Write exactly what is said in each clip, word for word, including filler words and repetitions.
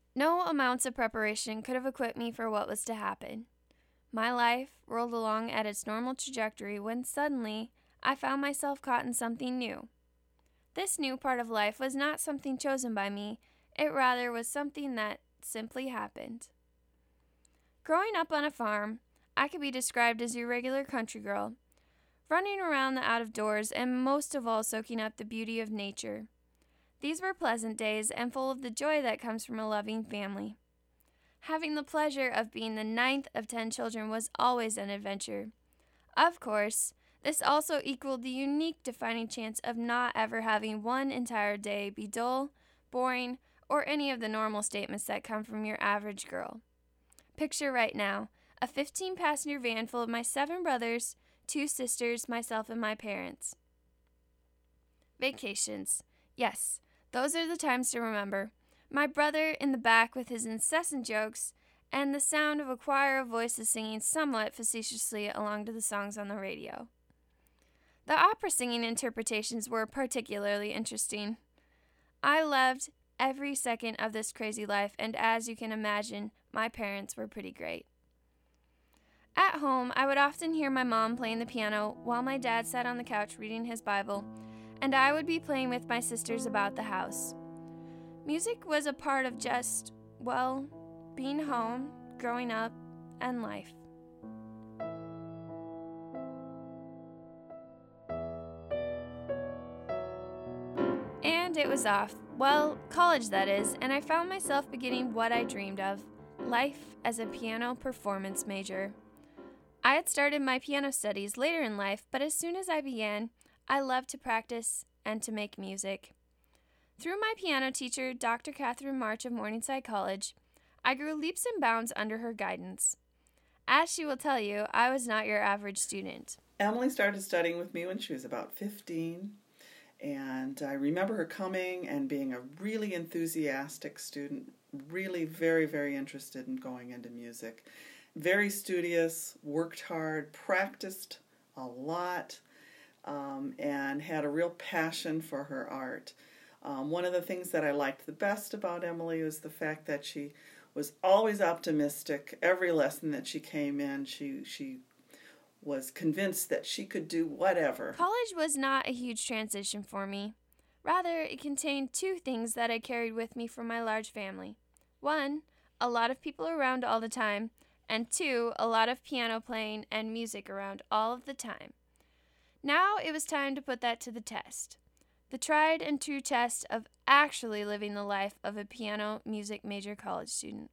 No amounts of preparation could have equipped me for what was to happen. My life rolled along at its normal trajectory when suddenly I found myself caught in something new. This new part of life was not something chosen by me, it rather was something that simply happened. Growing up on a farm, I could be described as your regular country girl, running around the out of doors and most of all soaking up the beauty of nature. These were pleasant days and full of the joy that comes from a loving family. Having the pleasure of being the ninth of ten children was always an adventure. Of course, this also equaled the unique defining chance of not ever having one entire day be dull, boring, or any of the normal statements that come from your average girl. Picture right now, a fifteen-passenger van full of my seven brothers, two sisters, myself, and my parents. Vacations. Yes, those are the times to remember. My brother in the back with his incessant jokes, and the sound of a choir of voices singing somewhat facetiously along to the songs on the radio. The opera singing interpretations were particularly interesting. I loved every second of this crazy life, and as you can imagine, my parents were pretty great. At home, I would often hear my mom playing the piano while my dad sat on the couch reading his Bible, and I would be playing with my sisters about the house. Music was a part of just, well, being home, growing up, and life. And it was off. Well, college that is, and I found myself beginning what I dreamed of, life as a piano performance major. I had started my piano studies later in life, but as soon as I began, I loved to practice and to make music. Through my piano teacher, Doctor Catherine March of Morningside College, I grew leaps and bounds under her guidance. As she will tell you, I was not your average student. Emily started studying with me when she was about fifteen, and I remember her coming and being a really enthusiastic student, really very, very interested in going into music. Very studious, worked hard, practiced a lot, um, and had a real passion for her art. Um, one of the things that I liked the best about Emily was the fact that she was always optimistic. Every lesson that she came in, she she was convinced that she could do whatever. College was not a huge transition for me. Rather, it contained two things that I carried with me from my large family. One, a lot of people around all the time, and two, a lot of piano playing and music around all of the time. Now it was time to put that to the test. The tried and true test of actually living the life of a piano music major college student.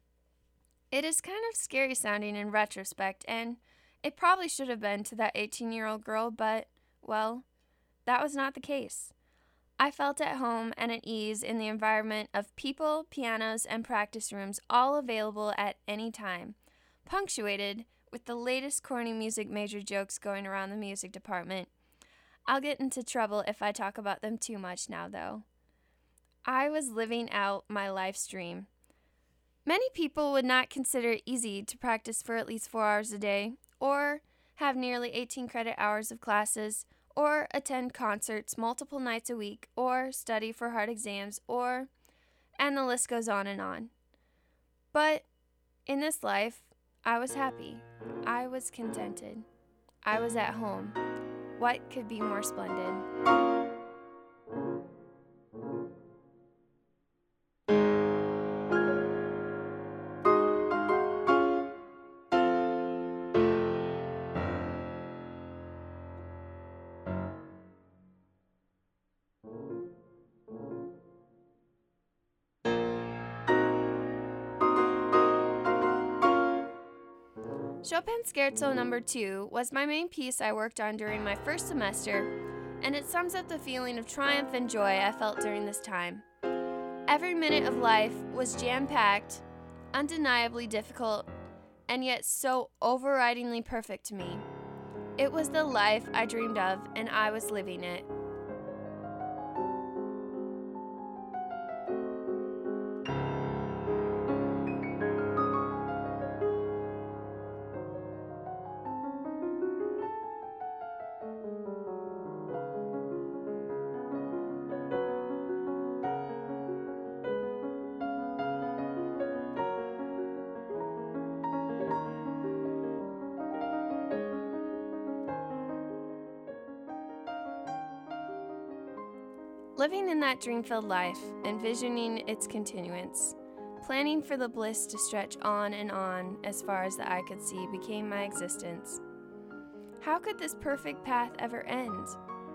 It is kind of scary sounding in retrospect, and it probably should have been to that eighteen-year-old girl, but, well, that was not the case. I felt at home and at ease in the environment of people, pianos, and practice rooms all available at any time, punctuated with the latest corny music major jokes going around the music department. I'll get into trouble if I talk about them too much now, though. I was living out my life's dream. Many people would not consider it easy to practice for at least four hours a day, or have nearly eighteen credit hours of classes, or attend concerts multiple nights a week, or study for hard exams, or, and the list goes on and on. But in this life, I was happy. I was contented. I was at home. What could be more splendid? Chopin Scherzo number two was my main piece I worked on during my first semester, and it sums up the feeling of triumph and joy I felt during this time. Every minute of life was jam-packed, undeniably difficult, and yet so overridingly perfect to me. It was the life I dreamed of, and I was living it. Living in that dream-filled life, envisioning its continuance, planning for the bliss to stretch on and on as far as the eye could see became my existence. How could this perfect path ever end?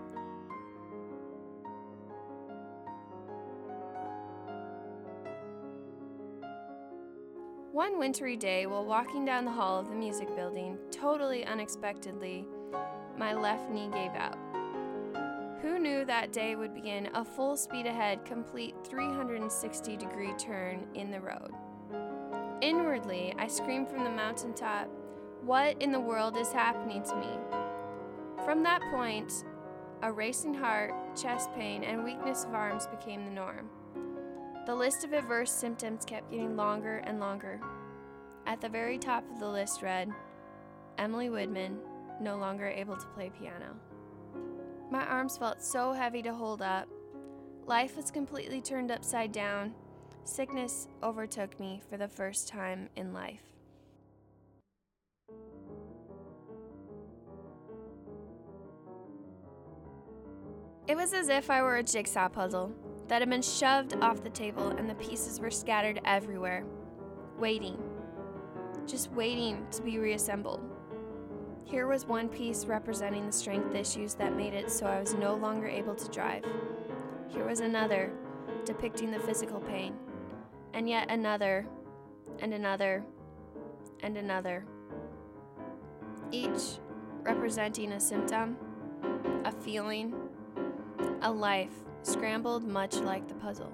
One wintry day, while walking down the hall of the music building, totally unexpectedly, my left knee gave out. Who knew that day would begin a full speed ahead, complete three hundred sixty degree turn in the road? Inwardly, I screamed from the mountaintop, "What in the world is happening to me?" From that point, a racing heart, chest pain, and weakness of arms became the norm. The list of adverse symptoms kept getting longer and longer. At the very top of the list read, "Emily Widman, no longer able to play piano." My arms felt so heavy to hold up. Life was completely turned upside down. Sickness overtook me for the first time in life. It was as if I were a jigsaw puzzle that had been shoved off the table and the pieces were scattered everywhere, waiting, just waiting to be reassembled. Here was one piece representing the strength issues that made it so I was no longer able to drive. Here was another depicting the physical pain, and yet another, and another, and another. Each representing a symptom, a feeling, a life scrambled much like the puzzle.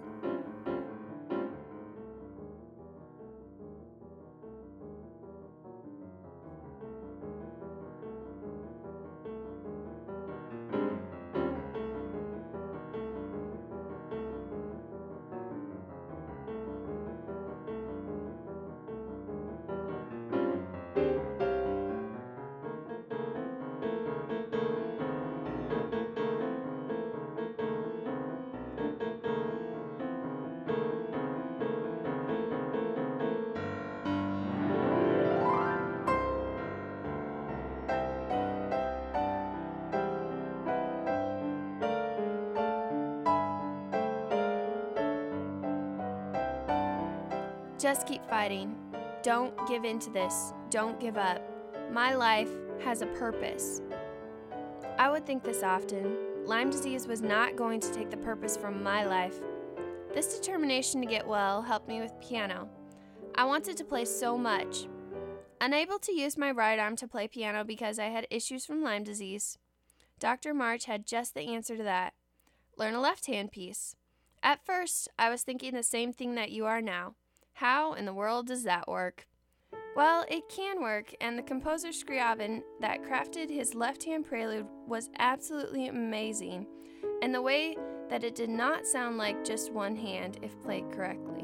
Just keep fighting. Don't give in to this. Don't give up. My life has a purpose. I would think this often. Lyme disease was not going to take the purpose from my life. This determination to get well helped me with piano. I wanted to play so much. Unable to use my right arm to play piano because I had issues from Lyme disease, Doctor March had just the answer to that. Learn a left-hand piece. At first, I was thinking the same thing that you are now. How in the world does that work? Well, it can work, and the composer Scriabin that crafted his left-hand prelude was absolutely amazing, and the way that it did not sound like just one hand if played correctly.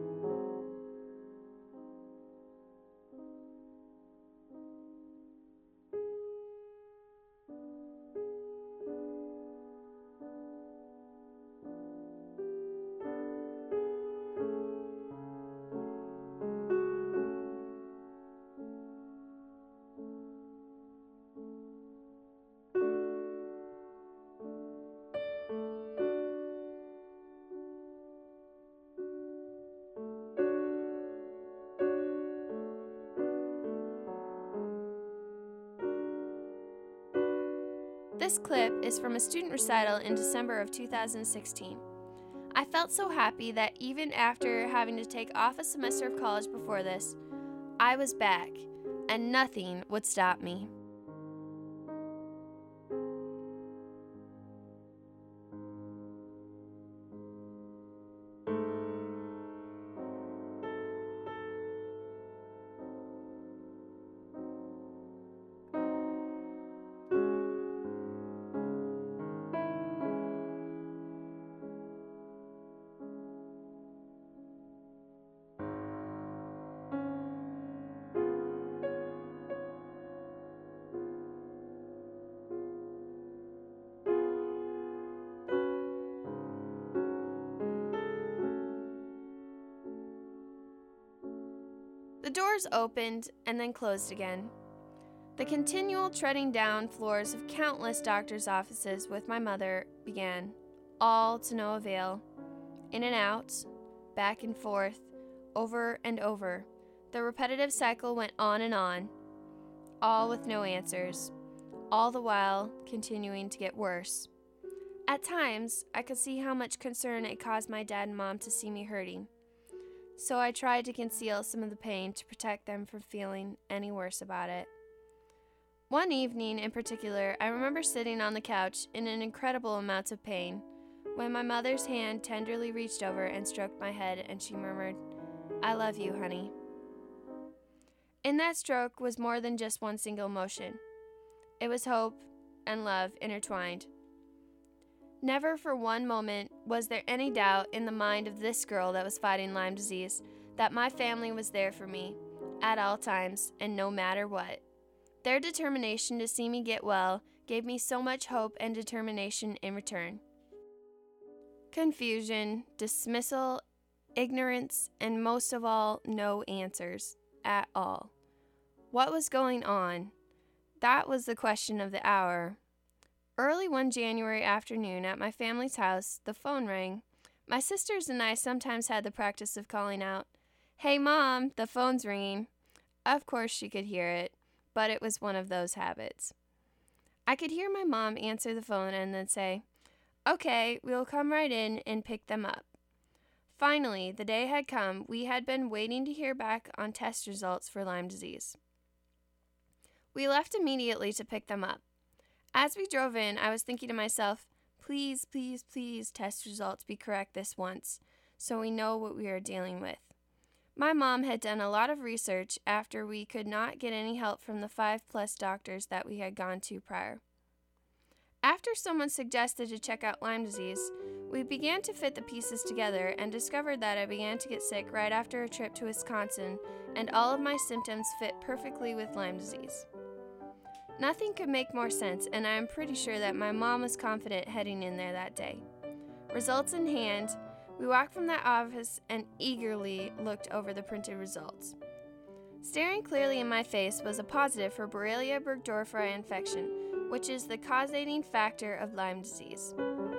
This clip is from a student recital in December of two thousand sixteen. I felt so happy that even after having to take off a semester of college before this, I was back, and nothing would stop me. The doors opened and then closed again. The continual treading down floors of countless doctors' offices with my mother began, all to no avail. In and out, back and forth, over and over. The repetitive cycle went on and on, all with no answers, all the while continuing to get worse. At times, I could see how much concern it caused my dad and mom to see me hurting, so I tried to conceal some of the pain to protect them from feeling any worse about it. One evening in particular, I remember sitting on the couch in an incredible amount of pain when my mother's hand tenderly reached over and stroked my head, and she murmured, "I love you, honey." In that stroke was more than just one single emotion. It was hope and love intertwined. Never for one moment was there any doubt in the mind of this girl that was fighting Lyme disease that my family was there for me at all times and no matter what. Their determination to see me get well gave me so much hope and determination in return. Confusion, dismissal, ignorance, and most of all, no answers at all. What was going on? That was the question of the hour. Early one January afternoon at my family's house, the phone rang. My sisters and I sometimes had the practice of calling out, "Hey, Mom, the phone's ringing." Of course she could hear it, but it was one of those habits. I could hear my mom answer the phone and then say, "Okay, we'll come right in and pick them up." Finally, the day had come. We had been waiting to hear back on test results for Lyme disease. We left immediately to pick them up. As we drove in, I was thinking to myself, please, please, please, test results be correct this once, so we know what we are dealing with. My mom had done a lot of research after we could not get any help from the five-plus doctors that we had gone to prior. After someone suggested to check out Lyme disease, we began to fit the pieces together and discovered that I began to get sick right after a trip to Wisconsin, and all of my symptoms fit perfectly with Lyme disease. Nothing could make more sense, and I am pretty sure that my mom was confident heading in there that day. Results in hand, we walked from that office and eagerly looked over the printed results. Staring clearly in my face was a positive for Borrelia burgdorferi infection, which is the causating factor of Lyme disease.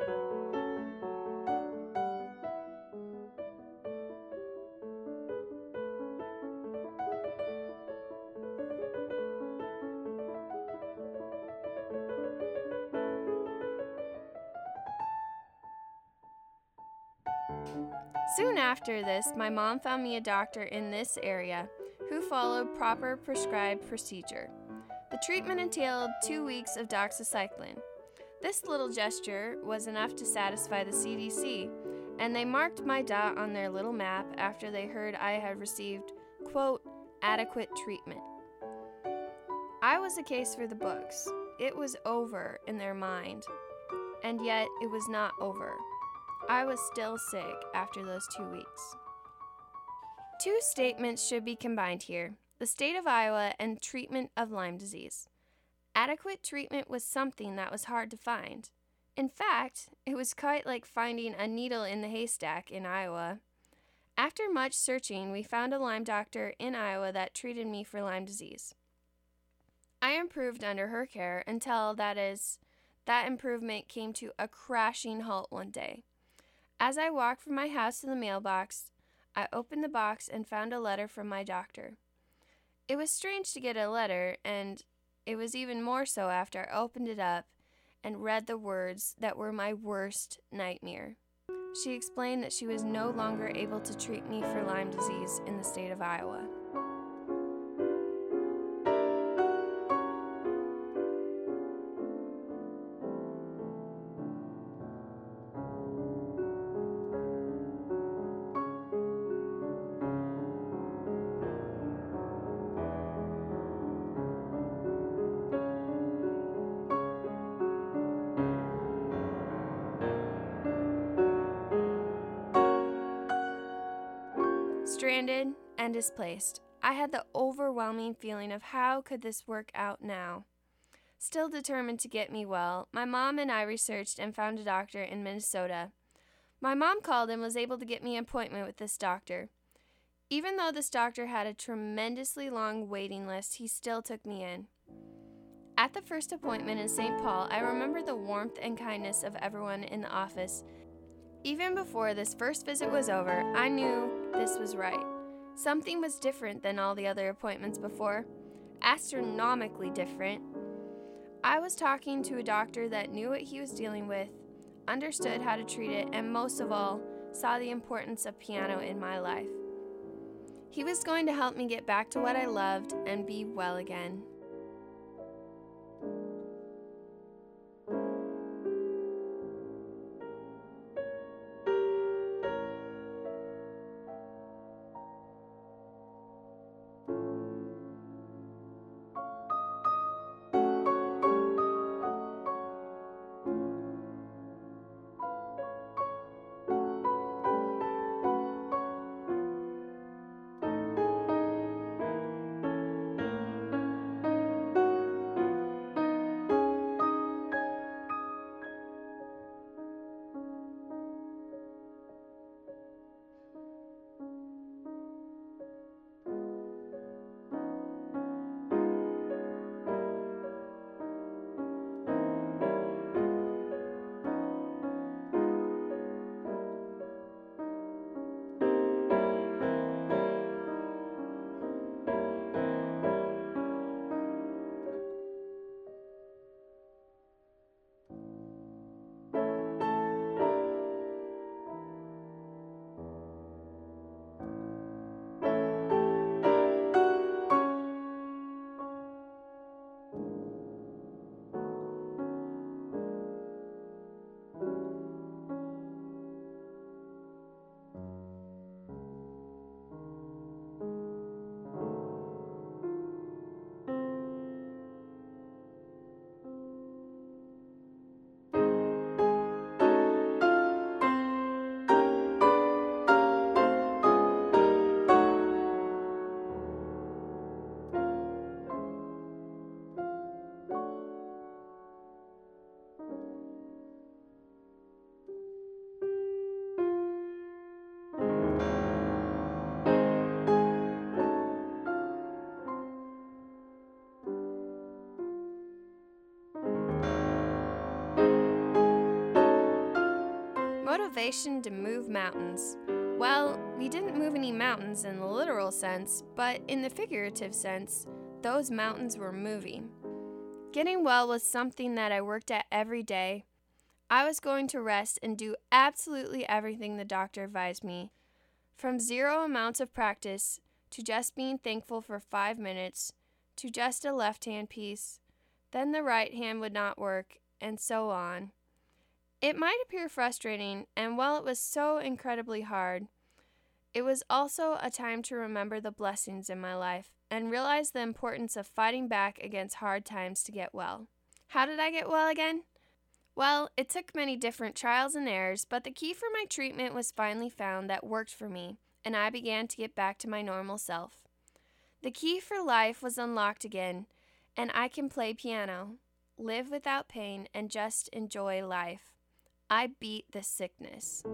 Soon after this, my mom found me a doctor in this area who followed proper prescribed procedure. The treatment entailed two weeks of doxycycline. This little gesture was enough to satisfy the C D C, and they marked my dot on their little map after they heard I had received, quote, adequate treatment. I was a case for the books. It was over in their mind, and yet it was not over. I was still sick after those two weeks. Two statements should be combined here: the state of Iowa and treatment of Lyme disease. Adequate treatment was something that was hard to find. In fact, it was quite like finding a needle in the haystack in Iowa. After much searching, we found a Lyme doctor in Iowa that treated me for Lyme disease. I improved under her care until, that is, that improvement came to a crashing halt one day. As I walked from my house to the mailbox, I opened the box and found a letter from my doctor. It was strange to get a letter, and it was even more so after I opened it up and read the words that were my worst nightmare. She explained that she was no longer able to treat me for Lyme disease in the state of Iowa. Stranded and displaced, I had the overwhelming feeling of how could this work out now. Still determined to get me well, my mom and I researched and found a doctor in Minnesota. My mom called and was able to get me an appointment with this doctor. Even though this doctor had a tremendously long waiting list, he still took me in. At the first appointment in Saint Paul, I remember the warmth and kindness of everyone in the office. Even before this first visit was over, I knew this was right. Something was different than all the other appointments before. Astronomically different. I was talking to a doctor that knew what he was dealing with, understood how to treat it, and most of all, saw the importance of piano in my life. He was going to help me get back to what I loved and be well again. Motivation to move mountains. Well, we didn't move any mountains in the literal sense, but in the figurative sense, those mountains were moving. Getting well was something that I worked at every day. I was going to rest and do absolutely everything the doctor advised me. From zero amounts of practice, to just being thankful for five minutes, to just a left-hand piece, then the right hand would not work, and so on. It might appear frustrating, and while it was so incredibly hard, it was also a time to remember the blessings in my life and realize the importance of fighting back against hard times to get well. How did I get well again? Well, it took many different trials and errors, but the key for my treatment was finally found that worked for me, and I began to get back to my normal self. The key for life was unlocked again, and I can play piano, live without pain, and just enjoy life. I beat the sickness.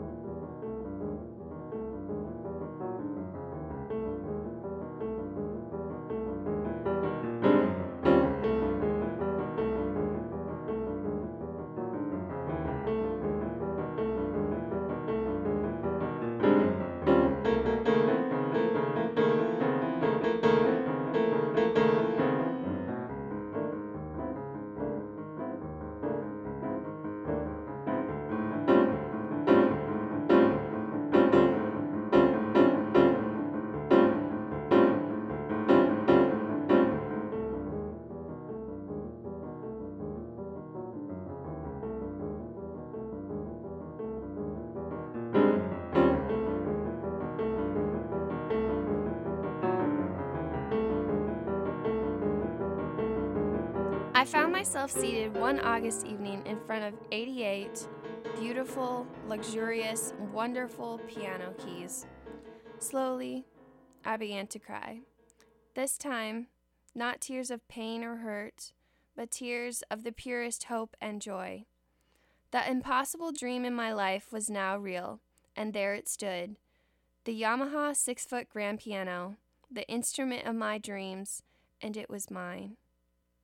I found myself seated one August evening in front of eighty-eight beautiful, luxurious, wonderful piano keys. Slowly, I began to cry. This time, not tears of pain or hurt, but tears of the purest hope and joy. The impossible dream in my life was now real, and there it stood. The Yamaha six-foot grand piano, the instrument of my dreams, and it was mine.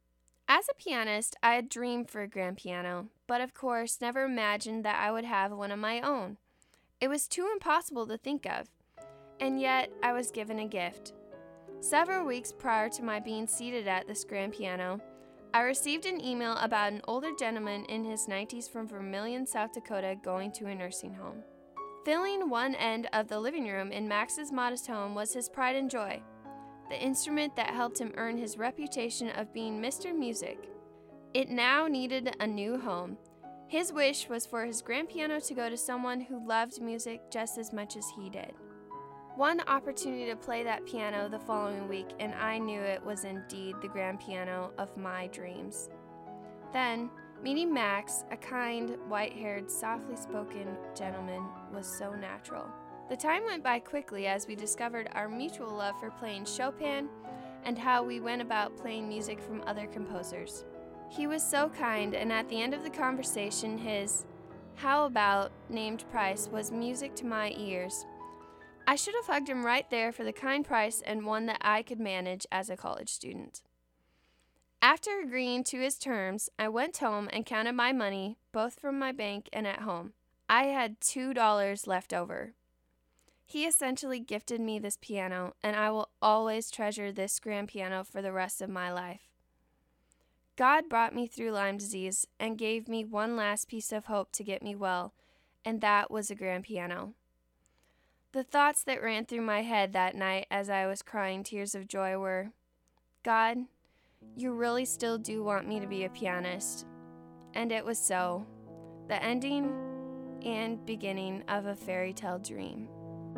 As a pianist, I had dreamed for a grand piano, but of course never imagined that I would have one of my own. It was too impossible to think of, and yet I was given a gift. Several weeks prior to my being seated at this grand piano, I received an email about an older gentleman in his nineties from Vermilion, South Dakota, going to a nursing home. Filling one end of the living room in Max's modest home was his pride and joy, the instrument that helped him earn his reputation of being Mister Music. It now needed a new home. His wish was for his grand piano to go to someone who loved music just as much as he did. One opportunity to play that piano the following week, and I knew it was indeed the grand piano of my dreams. Then, meeting Max, a kind, white-haired, softly spoken gentleman, was so natural. The time went by quickly as we discovered our mutual love for playing Chopin and how we went about playing music from other composers. He was so kind, and at the end of the conversation, his "how about" named price was music to my ears. I should have hugged him right there for the kind price and one that I could manage as a college student. After agreeing to his terms, I went home and counted my money, both from my bank and at home. I had two dollars left over. He essentially gifted me this piano, and I will always treasure this grand piano for the rest of my life. God brought me through Lyme disease and gave me one last piece of hope to get me well, and that was a grand piano. The thoughts that ran through my head that night as I was crying tears of joy were, God, you really still do want me to be a pianist. And it was so, the ending and beginning of a fairy tale dream.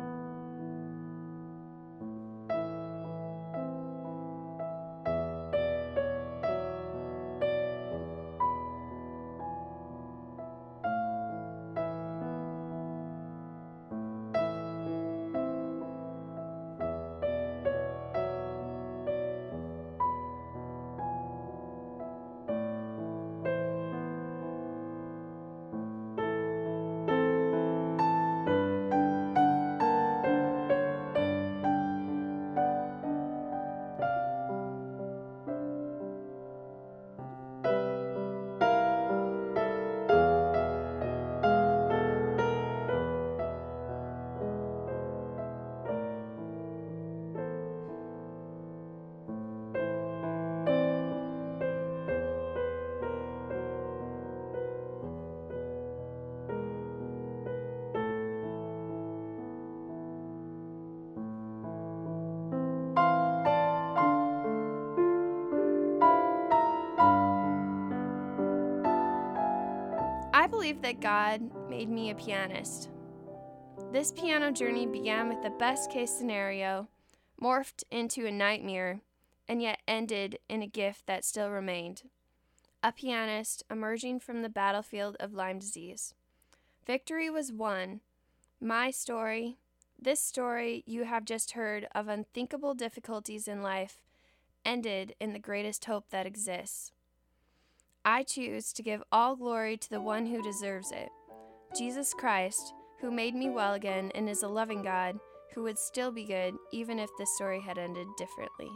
I believe that God made me a pianist. This piano journey began with the best case scenario, morphed into a nightmare, and yet ended in a gift that still remained. A pianist emerging from the battlefield of Lyme disease. Victory was won. My story, this story you have just heard of unthinkable difficulties in life, ended in the greatest hope that exists. I choose to give all glory to the one who deserves it, Jesus Christ, who made me well again and is a loving God who would still be good even if this story had ended differently.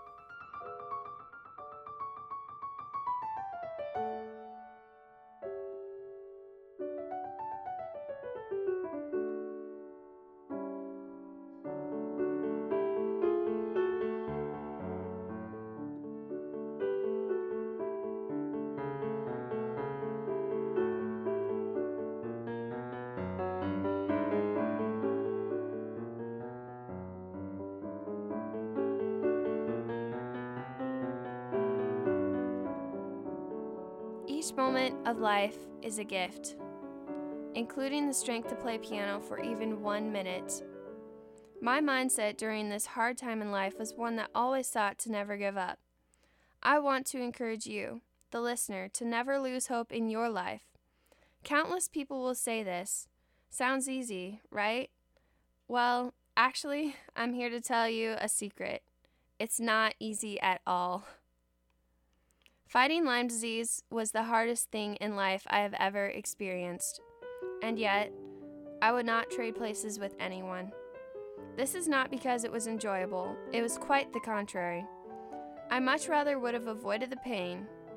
Each moment of life is a gift, including the strength to play piano for even one minute. My mindset during this hard time in life was one that always sought to never give up. I want to encourage you, the listener, to never lose hope in your life. Countless people will say this. Sounds easy, right? Well, actually, I'm here to tell you a secret. It's not easy at all. Fighting Lyme disease was the hardest thing in life I have ever experienced, and yet, I would not trade places with anyone. This is not because it was enjoyable, it was quite the contrary. I much rather would have avoided the pain,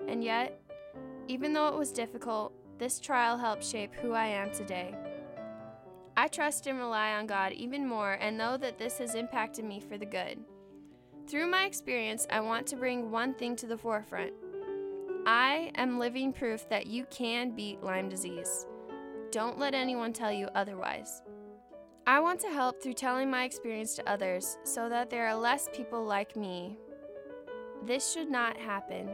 And yet, even though it was difficult, this trial helped shape who I am today. I trust and rely on God even more and know that this has impacted me for the good. Through my experience, I want to bring one thing to the forefront. I am living proof that you can beat Lyme disease. Don't let anyone tell you otherwise. I want to help through telling my experience to others so that there are less people like me. This should not happen.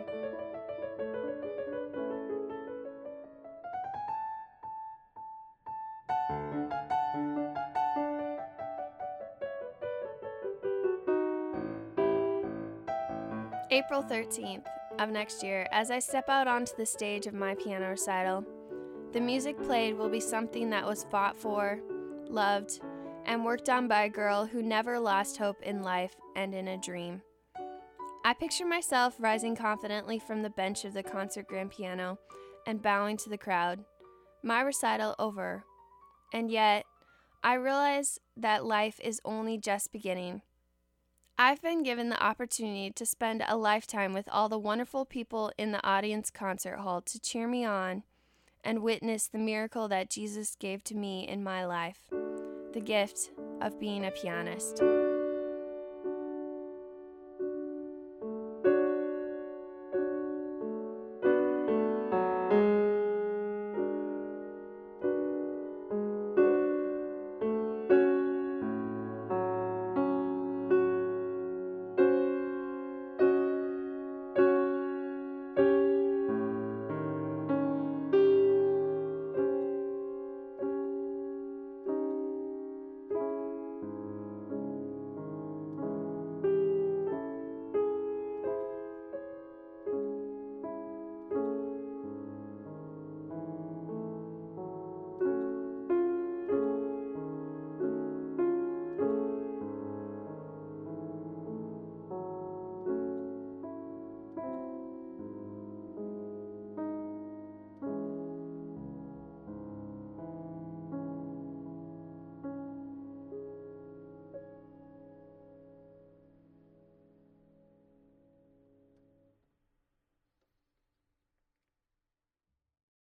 April thirteenth of next year, as I step out onto the stage of my piano recital, the music played will be something that was fought for, loved, and worked on by a girl who never lost hope in life and in a dream. I picture myself rising confidently from the bench of the concert grand piano and bowing to the crowd, my recital over. And yet, I realize that life is only just beginning. I've been given the opportunity to spend a lifetime with all the wonderful people in the audience concert hall to cheer me on and witness the miracle that Jesus gave to me in my life, the gift of being a pianist.